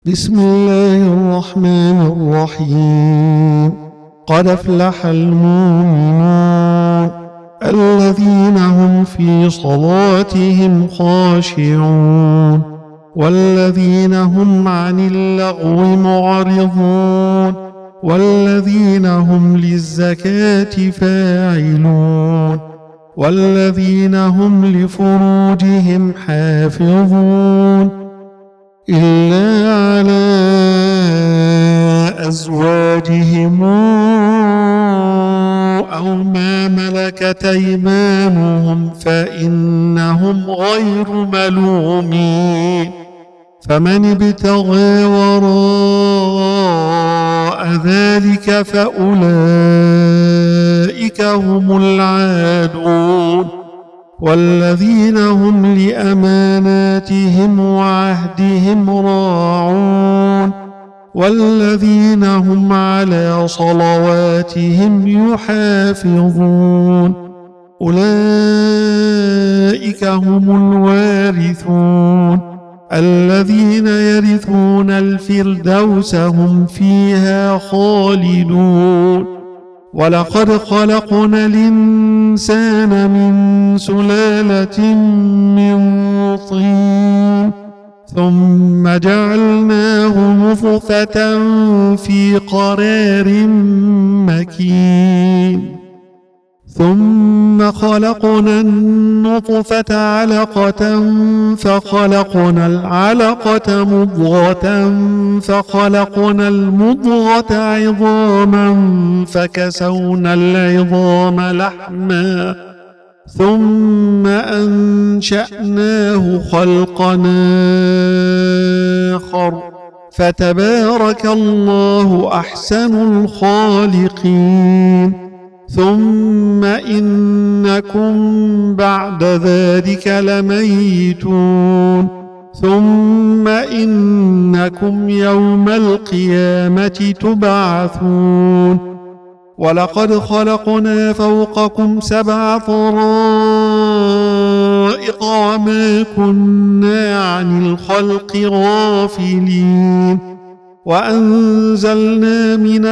بسم الله الرحمن الرحيم. قد أفلح المؤمنون الذين هم في صلاتهم خاشعون والذين هم عن اللغو معرضون والذين هم للزكاة فاعلون والذين هم لفروجهم حافظون إلا على أزواجهم أو ما ملكت أيمانهم فإنهم غير ملومين. فمن ابتغى وراء ذلك فأولئك هم العادون والذين هم لأماناتهم وعهدهم راعون والذين هم على صلواتهم يحافظون أولئك هم الوارثون الذين يرثون الفردوس هم فيها خالدون. ولقد خلقنا الإنسان من سلالة من طين ثم جعلناه نطفة في قرار مكين ثم خلقنا النطفة علقة فخلقنا العلقة مضغة فخلقنا المضغة عظاما فكسونا العظام لحما ثم أنشأناه خلقا آخر فتبارك الله أحسن الخالقين. ثم إنكم بعد ذلك لميتون ثم إنكم يوم القيامة تبعثون. ولقد خلقنا فوقكم 7 طرائق وما كنا عن الخلق غافلين وأنزلنا من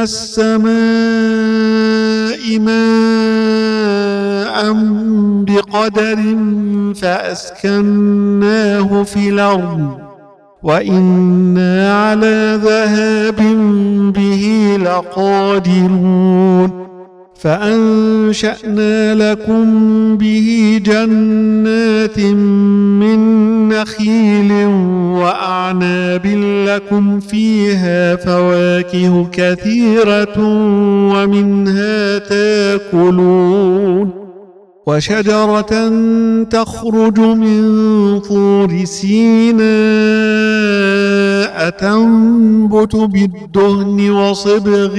السماء ماء بقدر فأسكناه في الأرض وإنا على ذهاب به لقادرون. فأنشأنا لكم به جنات من نخيل وأعناب لكم فيها فواكه كثيرة ومنها تاكلون وشجرة تخرج من طور سيناء تنبت بالدهن وصبغ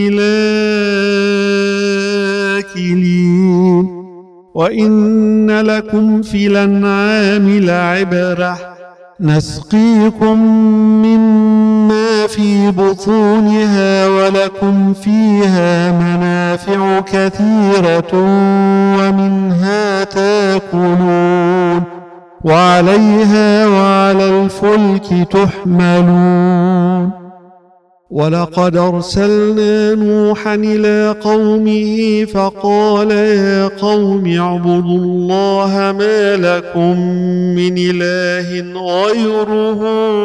للآكلين وإن لكم في الأنعام لعبرة نسقيكم مما في بطونها ولكم فيها منافع كثيرة ومنها تاكلون وعليها وعلى الفلك تحملون. ولقد أرسلنا نوحا إلى قومه فقال يا قوم اعبدوا الله ما لكم من إله غيره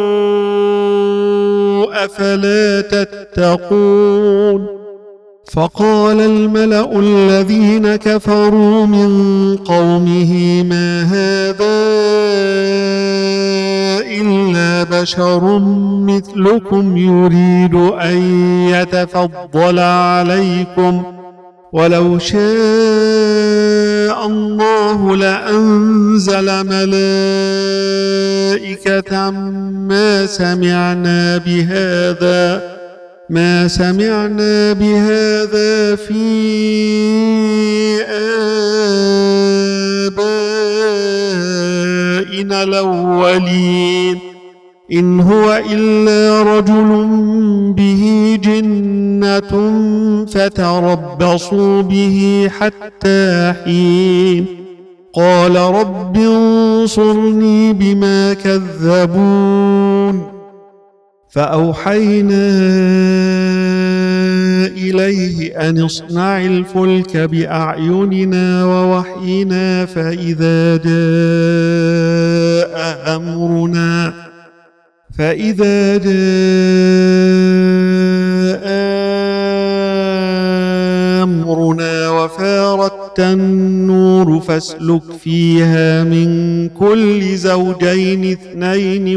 أفلا تتقون. فقال الملأ الذين كفروا من قومه ما هذا إلا بشر مثلكم يريد أن يتفضل عليكم ولو شاء الله لأنزل ملائكة ما سمعنا بهذا في آبائنا الأولين إن هو إلا رجل به جنة فتربصوا به حتى حين. قال رب انصرني بما كذبون فأوحينا إليه أن اصنع الفلك بأعيننا ووحينا فإذا جاء أمرنا وفارت النور فاسلك فيها من كل زوجين اثنين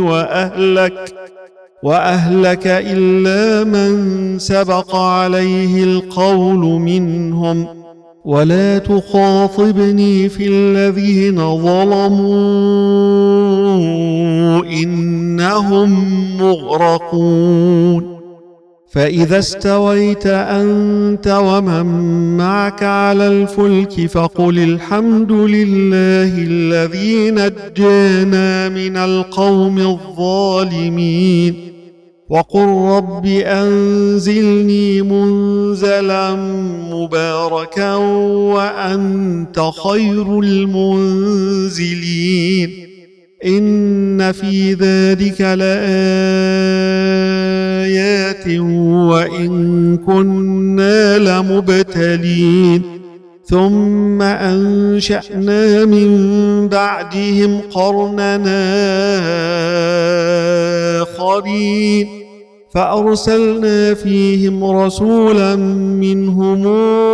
وأهلك إلا من سبق عليه القول منهم ولا تخاطبني في الذين ظلموا إنهم مغرقون فإذا استويت أنت ومن معك على الفلك فقل الحمد لله الذي نجانا من القوم الظالمين وقل رب أنزلني منزلا مباركا وأنت خير المنزلين إن في ذلك لآيات وإن كنا لمبتلين ثم أنشأنا من بعدهم قرننا آخرين فأرسلنا فيهم رسولا منهم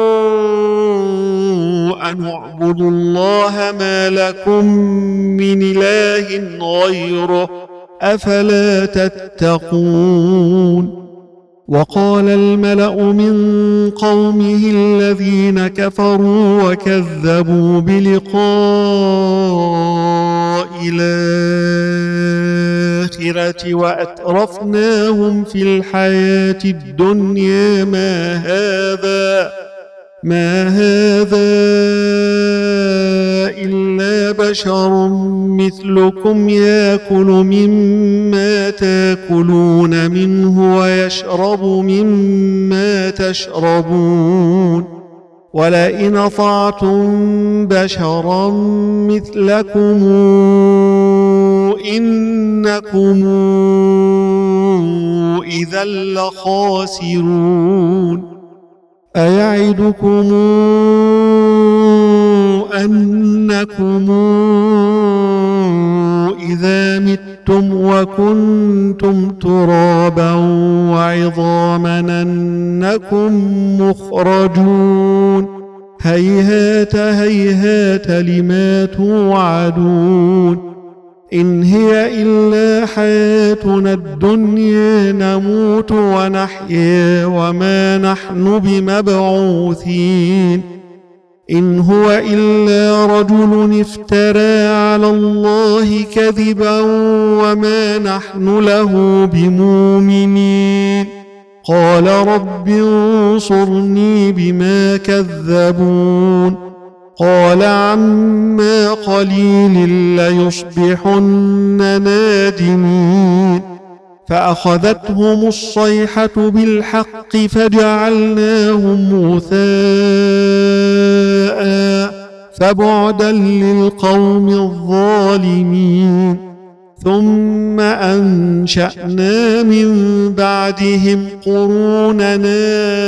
أن اعبدوا الله ما لكم من إله غيره أفلا تتقون وقال الملأ من قومه الذين كفروا وكذبوا بلقاء الآخرة وأترفناهم في الحياة الدنيا ما هذا إلا بشر مثلكم يأكل مما تأكلون منه ويشرب مما تشربون ولئن أطعتم بشرا مثلكم إنكم إذا لخاسرون أيعدكم أنكم إذا متم وكنتم ترابا وعظاما أنكم مخرجون هيهات هيهات لما توعدون إن هي إلا حياتنا الدنيا نموت ونحيا وما نحن بمبعوثين إن هو إلا رجل افترى على الله كذبا وما نحن له بمؤمنين قال رب انصرني بما كذبون قال عما قليل ليصبحن نادمين فأخذتهم الصيحة بالحق فجعلناهم غثاء فبعدا للقوم الظالمين ثم أنشأنا من بعدهم قروننا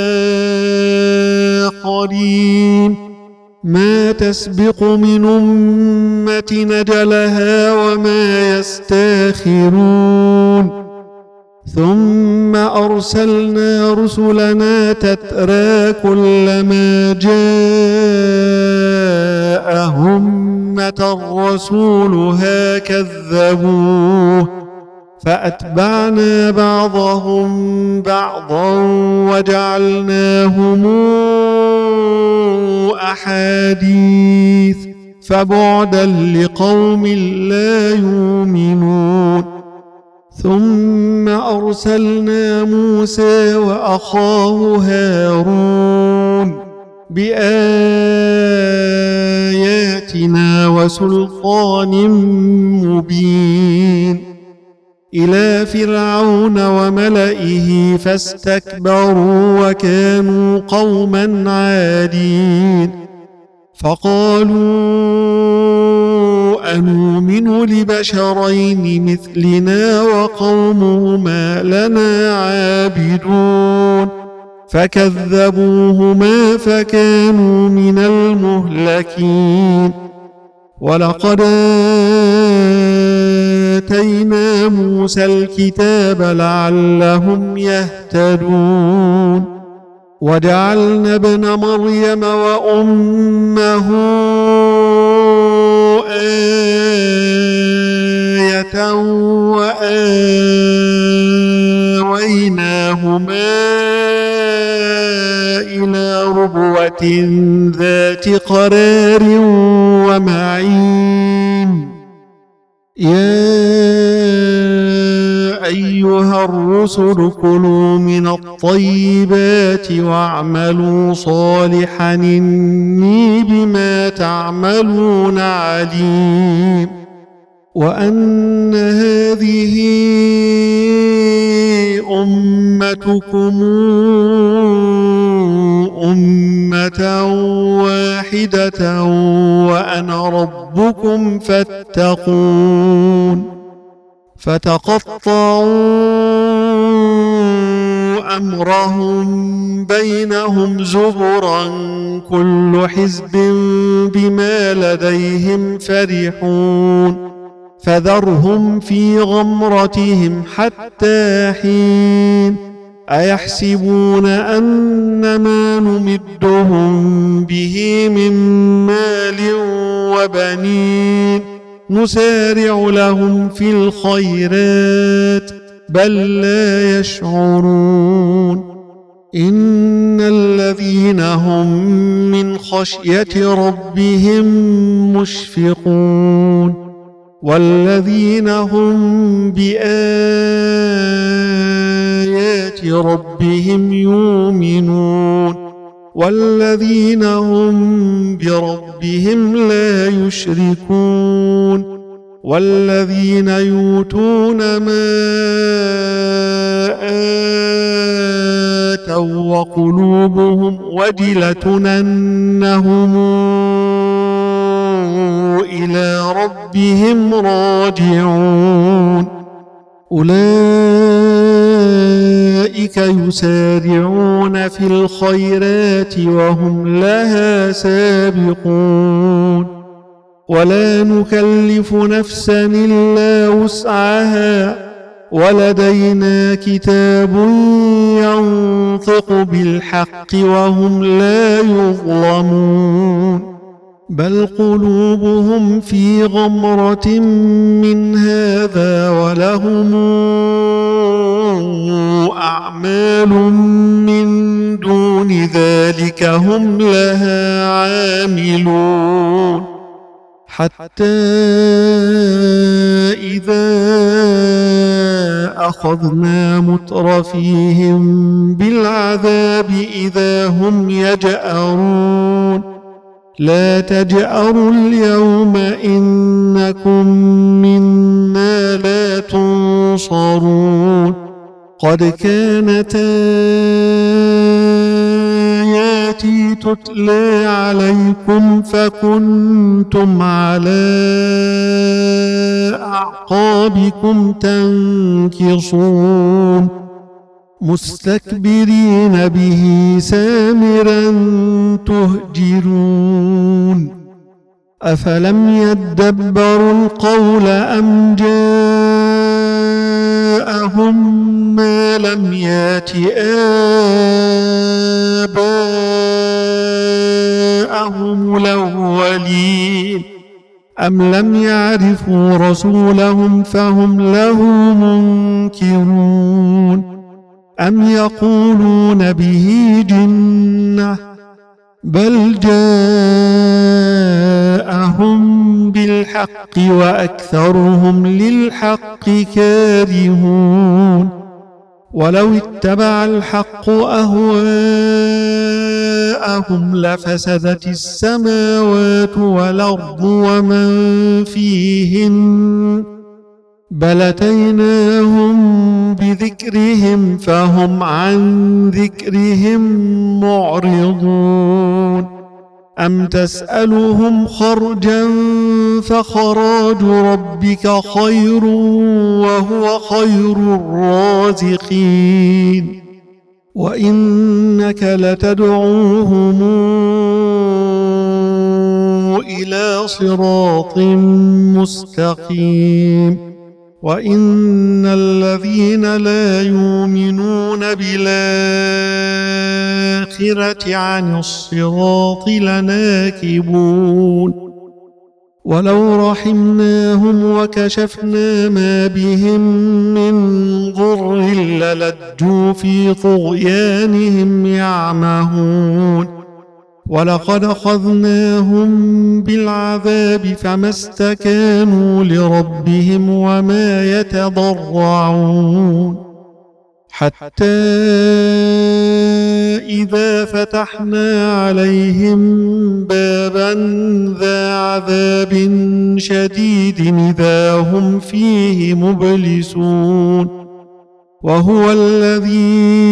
آخرين ما تسبق من أمة نجلها وما يستاخرون ثم أرسلنا رسلنا تترى كلما جاء أمة رسولها كذبوه فأتبعنا بعضهم بعضا وجعلناهم أحاديث فبعدا لقوم لا يؤمنون ثم أرسلنا موسى وأخاه هارون بآياتنا وسلطان مبين إلى فرعون وملئه فاستكبروا وكانوا قوما عادين فقالوا أنؤمن لبشرين مثلنا وقومهما لنا عابدون فكذبوهما فكانوا من المهلكين ولقد آتينا موسى الكتاب لعلهم يهتدون وجعلنا ابن مريم وأمه آية وآويناهما إلى ربوة ذات قرار ومعين يا أيها الرسل كلوا من الطيبات واعملوا صالحا إني بما تعملون عليم وأن هذه أمتكم أمة واحدة وأنا ربكم فاتقون فتقطعوا أمرهم بينهم زبرا كل حزب بما لديهم فرحون فذرهم في غمرتهم حتى حين أيحسبون أن ما نمدهم به من مال وبنين نسارع لهم في الخيرات بل لا يشعرون إن الذين هم من خشية ربهم مشفقون والذين هم بآيات ربهم يؤمنون والذين هم بربهم لا يشركون والذين يؤتون ما آتوا وقلوبهم وجلة أنهم إلى ربهم راجعون أولئك يسارعون في الخيرات وهم لها سابقون ولا نكلف نفسا إلا وسعها ولدينا كتاب ينطق بالحق وهم لا يظلمون بل قلوبهم في غمرة من هذا ولهم أعمال من دون ذلك هم لها عاملون حتى إذا أخذنا مترفيهم بالعذاب إذا هم يجأرون لا تجأروا اليوم إنكم منا لا تنصرون قد كانت آياتي تتلى عليكم فكنتم على أعقابكم تنكصون مستكبرين به سامرا تهجرون أفلم يدبروا القول أم جاءهم ما لم يات آباءهم الأولين أم لم يعرفوا رسولهم فهم له منكرون أم يقولون به جنة بل جاءهم بالحق وأكثرهم للحق كارهون ولو اتبع الحق أهواءهم لفسدت السماوات والأرض ومن فيهن بل أتيناهم بذكرهم فهم عن ذكرهم معرضون أم تسألهم خرجا فخراج ربك خير وهو خير الرازقين وإنك لتدعوهم إلى صراط مستقيم وإن الذين لا يؤمنون بالآخرة عن الصراط لناكبون ولو رحمناهم وكشفنا ما بهم من ضر للجوا في طغيانهم يعمهون ولقد أخذناهم بالعذاب فما استكانوا لربهم وما يتضرعون حتى إذا فتحنا عليهم بابا ذا عذاب شديد إذا هم فيه مبلسون وهو الذي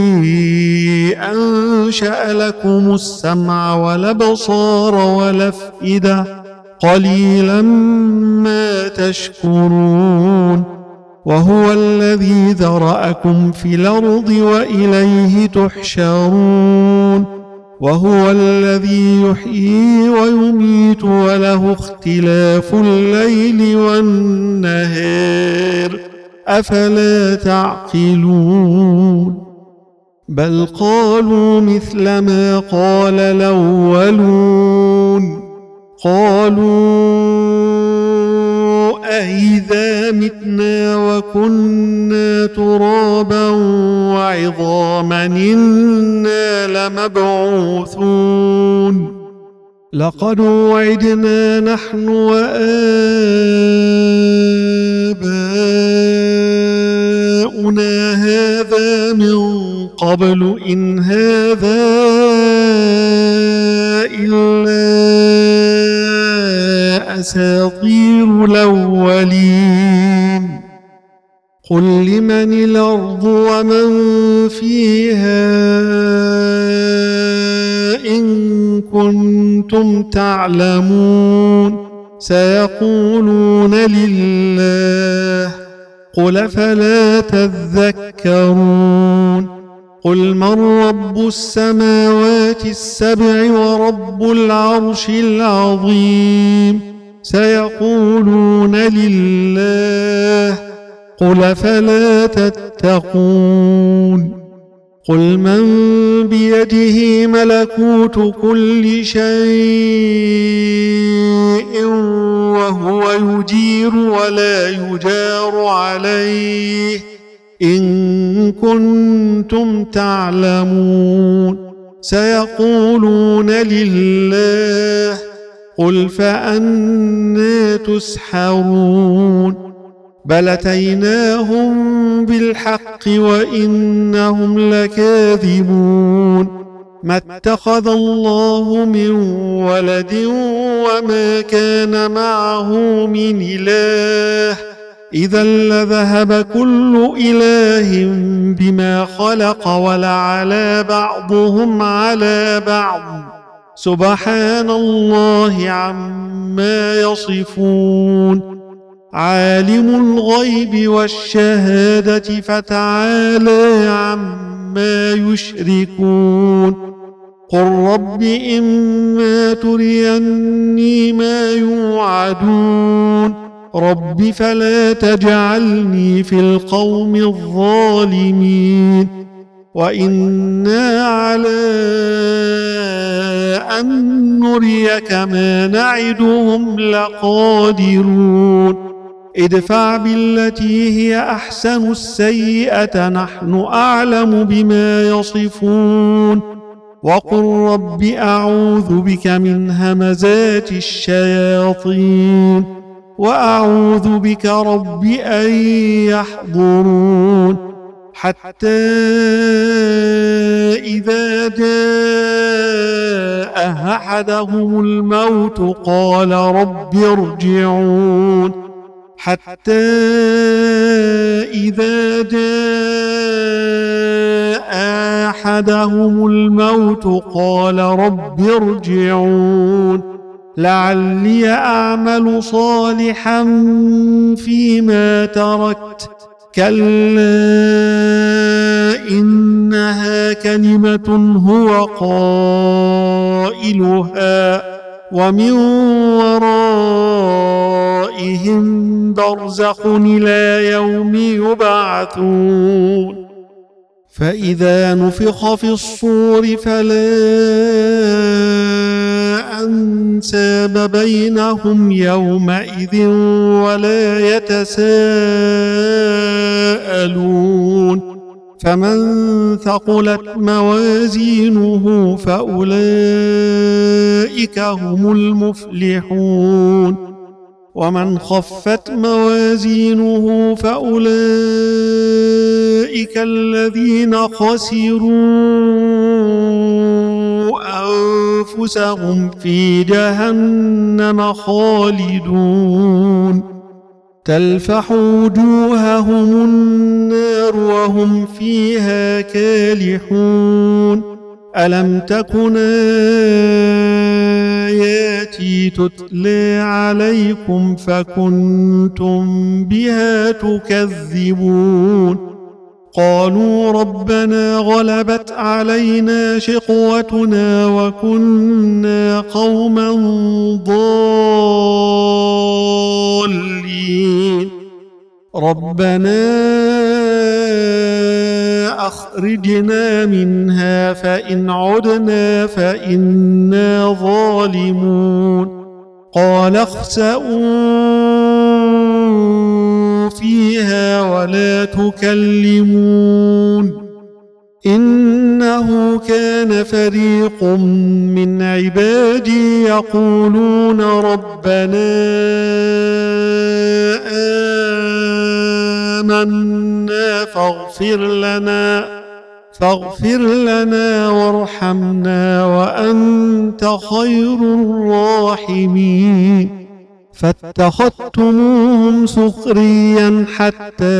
أنشأ لكم السمع والأبصار والأفئدة قليلا ما تشكرون وهو الذي ذرأكم في الأرض وإليه تحشرون وهو الذي يحيي ويميت وله اختلاف الليل والنهار أفلا تعقلون بل قالوا مثل ما قال الأولون قالوا أإذا متنا وكنا ترابا وعظاما إنا لمبعوثون لقد وعدنا نحن وآباؤنا هذا من قبل إن هذا إلا أساطير الأولين قل لمن الأرض ومن فيها إن كنتم تعلمون سيقولون لله قل فلا تذكرون قل من رب السماوات السبع ورب العرش العظيم سيقولون لله قل فلا تتقون قل من بيده ملكوت كل شيء وهو يجير ولا يجار عليه إن كنتم تعلمون سيقولون لله قل فأنى تسحرون بل أتيناهم بالحق وإنهم لكاذبون ما اتخذ الله من ولد وما كان معه من إله إذا لذهب كل إله بما خلق ولعلى بعضهم على بعض سبحان الله عما يصفون عالم الغيب والشهادة فتعالى عما يشركون قل رب إما تريني ما يوعدون رب فلا تجعلني في القوم الظالمين وإنا على أن نريك ما نعدهم لقادرون ادفع بالتي هي أحسن السيئة نحن أعلم بما يصفون وقل رب أعوذ بك من همزات الشياطين وأعوذ بك رب أن يحضرون حتى إذا جاء أحدهم الموت قال رب ارجعون حتى إذا جاء أحدهم الموت قال رب ارجعون لعلي أعمل صالحا فيما تركت كلا إنها كلمة هو قائلها ومن ورائهم برزخ إلى يوم يبعثون فإذا نفخ في الصور فلا أنساب بينهم يومئذ ولا يتساءلون فمن ثقلت موازينه فأولئك هم المفلحون ومن خفت موازينه فأولئك الذين خسروا أنفسهم في جهنم خالدون تلفح وجوههم النار وهم فيها كالحون ألم تكن آياتي تتلى عليكم فكنتم بها تكذبون قالوا ربنا غلبت علينا شقوتنا وكنا قوما ضالين ربنا أخرجنا منها فإن عدنا فإنا ظالمون قال اخسئوا فيها ولا تكلمون إنه كان فريق من عبادي يقولون ربنا آمنا فاغفر لنا وارحمنا وأنت خير الراحمين فاتخذتموهم سخريا حتى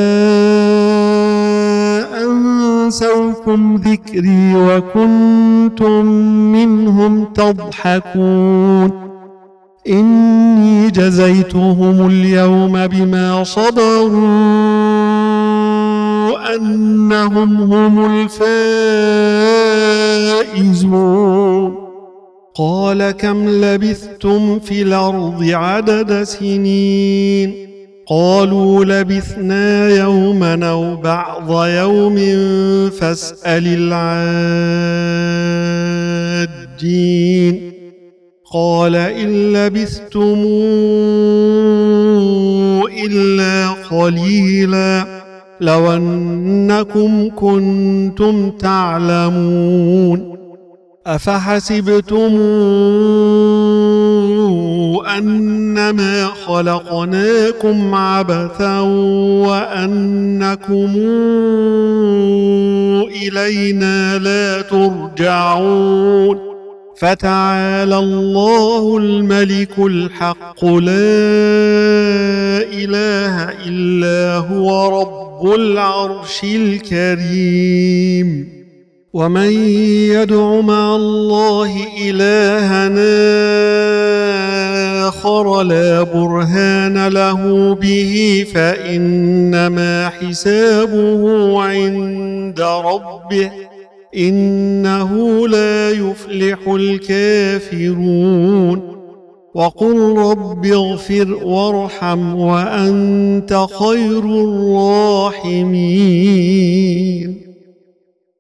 أنسوكم ذكري وكنتم منهم تضحكون إني جزيتهم اليوم بما صبروا أنهم هم الفائزون قال كم لبثتم في الأرض عدد سنين قالوا لبثنا يوما أو بعض يوم فاسأل العادين قال إن لبثتم إلا قليلا لو أنكم كنتم تعلمون أفحسبتم أنما خلقناكم عبثا وأنكم إلينا لا ترجعون فتعالى الله الملك الحق لا إله إلا هو رب العرش الكريم ومن يدع مع الله إلهنا آخر لا برهان له به فإنما حسابه عند ربه إنه لا يفلح الكافرون وقل رب اغفر وارحم وأنت خير الراحمين